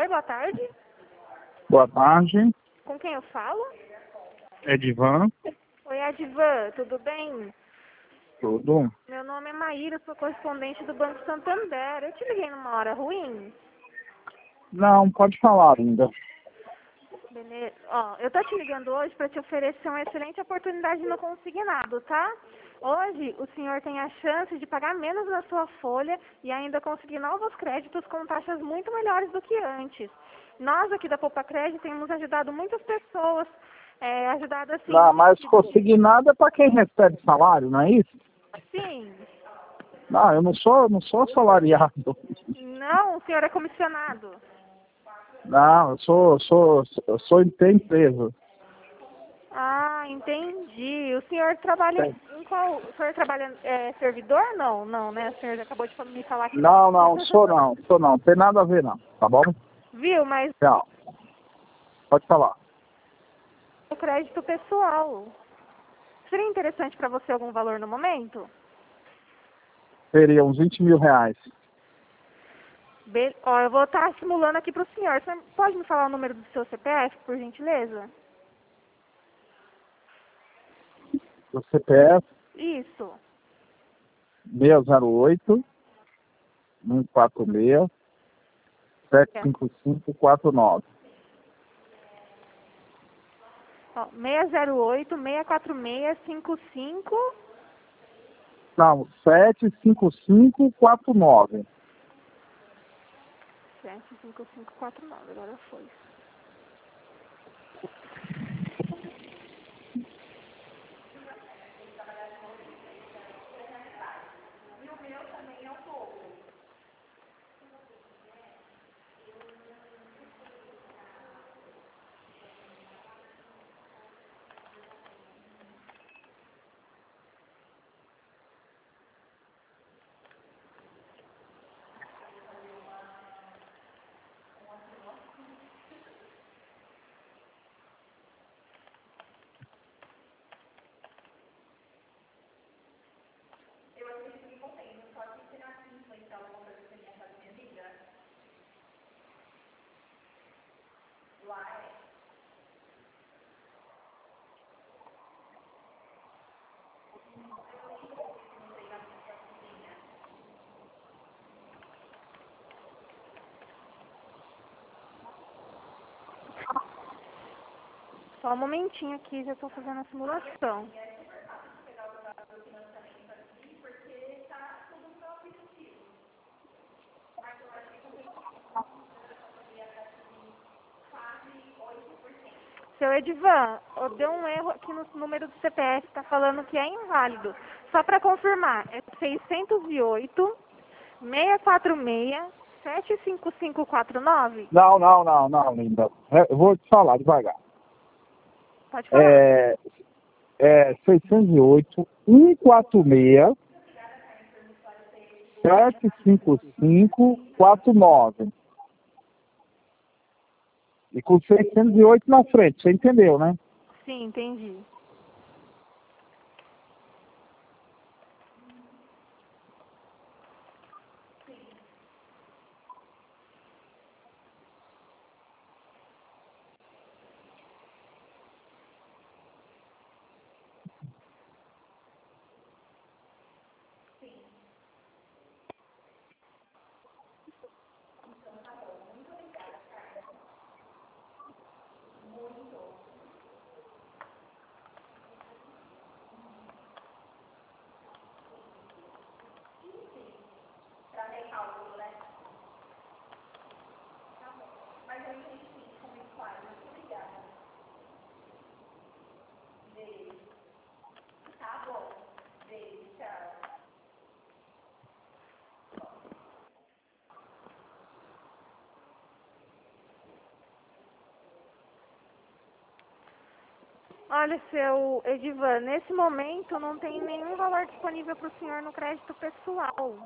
Oi, boa tarde. Boa tarde, Com quem eu falo? Edivan, Oi, Advan, tudo bem? tudo? Meu nome é Maíra, sou correspondente do Banco Santander. Eu te liguei numa hora ruim? Não, pode falar ainda. Beleza. Ó, eu tô te ligando hoje para te oferecer uma excelente oportunidade no consignado, tá? Hoje o senhor tem a chance de pagar menos na sua folha e ainda conseguir novos créditos com taxas muito melhores do que antes. Nós aqui da Poupa Crédito temos ajudado muitas pessoas, ajudado assim, Não, mas tipo, consignado é para quem recebe salário, não é isso? sim. Não, eu não sou assalariado. Não, o senhor é comissionado. Não, eu sou de empresa. Ah, entendi. O senhor trabalha Tem. em qual? O senhor trabalha servidor? Não, não, né? O senhor acabou de me falar que não. Não, sou não, tem nada a ver não, tá bom? Viu? Mas Tchau, pode falar. o crédito pessoal. Seria interessante para você algum valor no momento? Seria uns 20 mil reais. Ó, eu vou estar simulando aqui para o senhor. Você pode me falar o número do seu CPF, por gentileza? O CPF Isso. 608 146 É. 75549. Ó, 608-646-55. Não, 75549. 75549, agora foi. Só um momentinho aqui, já estou fazendo a simulação. Seu Edivan, deu um erro aqui no número do CPF, está falando que é inválido. Só para confirmar, é 608-646-75549? Não, linda. Eu vou te falar devagar. Pode falar. É 608 146 75549. E com 608 na frente, você entendeu, né? Sim, entendi. Olha, seu Edivan, nesse momento não tem nenhum valor disponível para o senhor no crédito pessoal.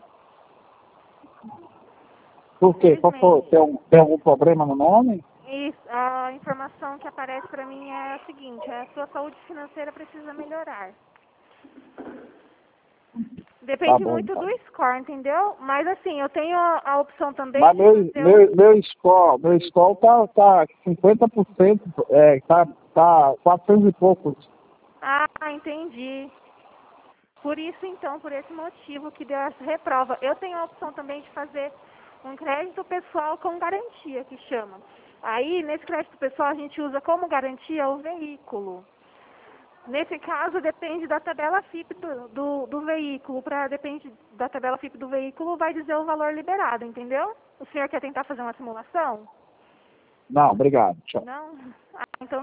Por quê? Qual foi? Infelizmente. Tem algum problema no nome? E a informação que aparece para mim é a seguinte: a sua saúde financeira precisa melhorar. Depende bom, muito então. do score, entendeu? Mas assim, eu tenho a opção também Mas de fazer meu score tá 50%, tá 400 e poucos. Ah, entendi. Por isso, então, por esse motivo que deu essa reprova. Eu tenho a opção também de fazer um crédito pessoal com garantia, que chama. Aí, nesse crédito pessoal, a gente usa como garantia o veículo. Nesse caso, depende da tabela FIP do veículo. Depende da tabela FIP do veículo, vai dizer o valor liberado, entendeu? O senhor quer tentar fazer uma simulação? Não, obrigado. Tchau. Não? Ah, então